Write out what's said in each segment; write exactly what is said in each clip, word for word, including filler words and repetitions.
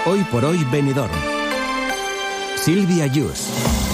Hoy por hoy Benidorm. Silvia Yus.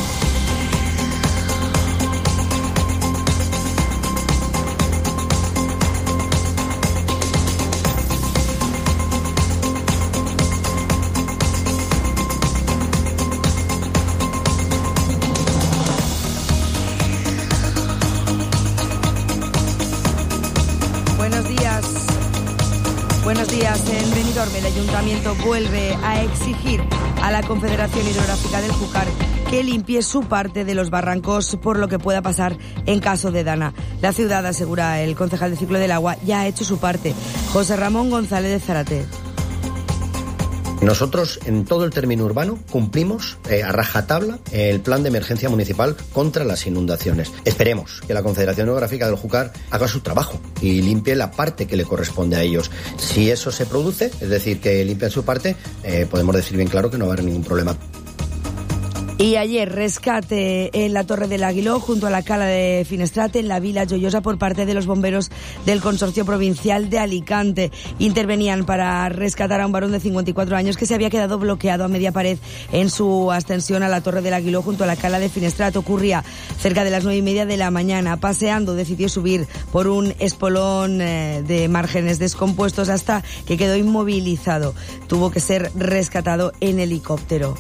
Buenos días. En Benidorm, el Ayuntamiento vuelve a exigir a la Confederación Hidrográfica del Júcar que limpie su parte de los barrancos por lo que pueda pasar en caso de Dana. La ciudad, asegura el concejal de Ciclo del Agua, ya ha hecho su parte. José Ramón González de Zárate. Nosotros, en todo el término urbano, cumplimos eh, a rajatabla el plan de emergencia municipal contra las inundaciones. Esperemos que la Confederación Hidrográfica del Júcar haga su trabajo y limpie la parte que le corresponde a ellos. Si eso se produce, es decir, que limpien su parte, eh, podemos decir bien claro que no va a haber ningún problema. Y ayer, rescate en la Torre del Aguiló, junto a la Cala de Finestrate, en la Vila Joiosa, por parte de los bomberos del Consorcio Provincial de Alicante. Intervenían para rescatar a un varón de cincuenta y cuatro años que se había quedado bloqueado a media pared en su ascensión a la Torre del Aguiló, junto a la Cala de Finestrate. Ocurría cerca de las nueve y media de la mañana. Paseando, decidió subir por un espolón eh, de márgenes descompuestos hasta que quedó inmovilizado. Tuvo que ser rescatado en helicóptero.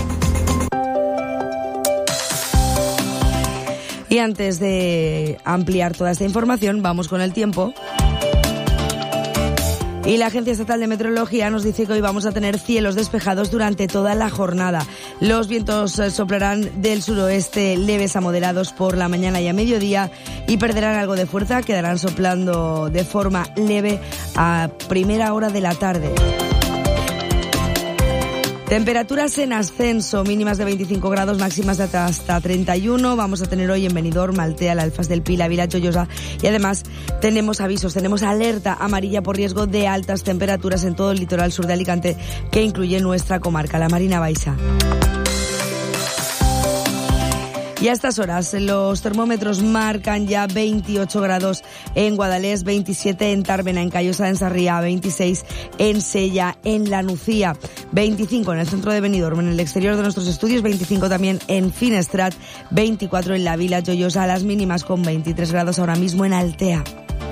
Y antes de ampliar toda esta información, vamos con el tiempo. Y la Agencia Estatal de Meteorología nos dice que hoy vamos a tener cielos despejados durante toda la jornada. Los vientos soplarán del suroeste leves a moderados por la mañana y a mediodía y perderán algo de fuerza, quedarán soplando de forma leve a primera hora de la tarde. Temperaturas en ascenso, mínimas de veinticinco grados, máximas de hasta treinta y uno. Vamos a tener hoy en Benidorm, Altea, la Alfas del Pi, la Vila Joiosa, y además tenemos avisos, tenemos alerta amarilla por riesgo de altas temperaturas en todo el litoral sur de Alicante, que incluye nuestra comarca, la Marina Baixa. Y a estas horas los termómetros marcan ya veintiocho grados en Guadalest, veintisiete en Tárvena, en Callosa, en Sarriá, veintiséis en Sella, en La Nucía, veinticinco en el centro de Benidorm, en el exterior de nuestros estudios, veinticinco también en Finestrat, veinticuatro en la Vila Joiosa, las mínimas con veintitrés grados ahora mismo en Altea.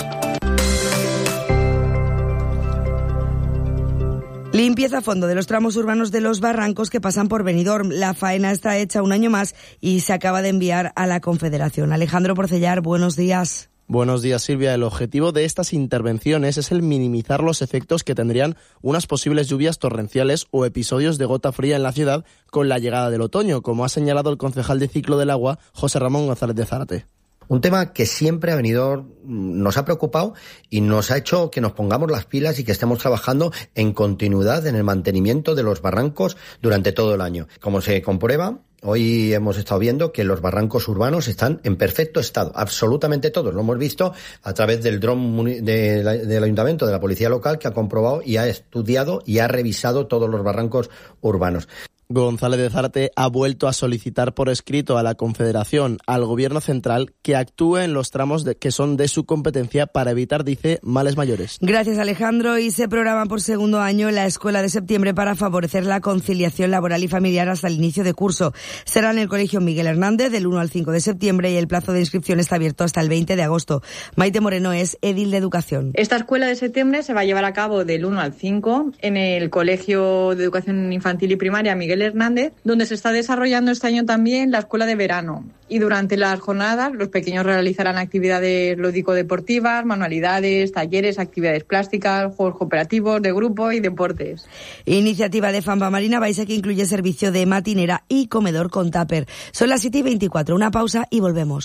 Limpieza a fondo de los tramos urbanos de los barrancos que pasan por Benidorm. La faena está hecha un año más y se acaba de enviar a la Confederación. Alejandro Porcellar, buenos días. Buenos días, Silvia. El objetivo de estas intervenciones es el minimizar los efectos que tendrían unas posibles lluvias torrenciales o episodios de gota fría en la ciudad con la llegada del otoño, como ha señalado el concejal de Ciclo del Agua, José Ramón González de Zárate. Un tema que siempre ha venido, nos ha preocupado y nos ha hecho que nos pongamos las pilas y que estemos trabajando en continuidad en el mantenimiento de los barrancos durante todo el año. Como se comprueba, hoy hemos estado viendo que los barrancos urbanos están en perfecto estado, absolutamente todos. Lo hemos visto a través del dron de la, del Ayuntamiento, de la Policía Local, que ha comprobado y ha estudiado y ha revisado todos los barrancos urbanos. González de Zárate ha vuelto a solicitar por escrito a la Confederación, al Gobierno Central, que actúe en los tramos de, que son de su competencia para evitar, dice, males mayores. Gracias, Alejandro. Y se programa por segundo año la Escuela de Septiembre para favorecer la conciliación laboral y familiar hasta el inicio de curso. Será en el Colegio Miguel Hernández del uno al cinco de septiembre y el plazo de inscripción está abierto hasta el veinte de agosto. Maite Moreno es edil de Educación. Esta Escuela de Septiembre se va a llevar a cabo del uno al cinco en el Colegio de Educación Infantil y Primaria Miguel Hernández, donde se está desarrollando este año también la escuela de verano. Y durante las jornadas los pequeños realizarán actividades lúdico-deportivas, manualidades, talleres, actividades plásticas, juegos cooperativos, de grupo y deportes. Iniciativa de Fampa Marina Baixa que incluye servicio de matinera y comedor con tupper. Son las siete y veinticuatro, una pausa y volvemos.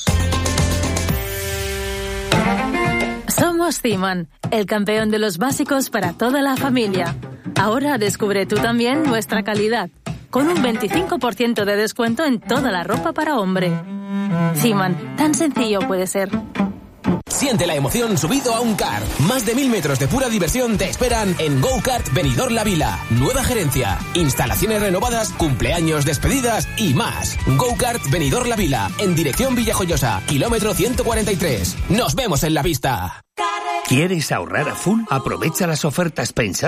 Somos Ciman, el campeón de los básicos para toda la familia. Ahora descubre tú también nuestra calidad, con un veinticinco por ciento de descuento en toda la ropa para hombre. Ciman, tan sencillo puede ser. Siente la emoción subido a un kart. Más de mil metros de pura diversión te esperan en Go Kart Benidorm La Vila. Nueva gerencia, instalaciones renovadas, cumpleaños, despedidas y más. Go Kart Benidorm La Vila, en dirección Villajoyosa, kilómetro ciento cuarenta y tres. Nos vemos en la pista. ¿Quieres ahorrar a full? Aprovecha las ofertas pensadas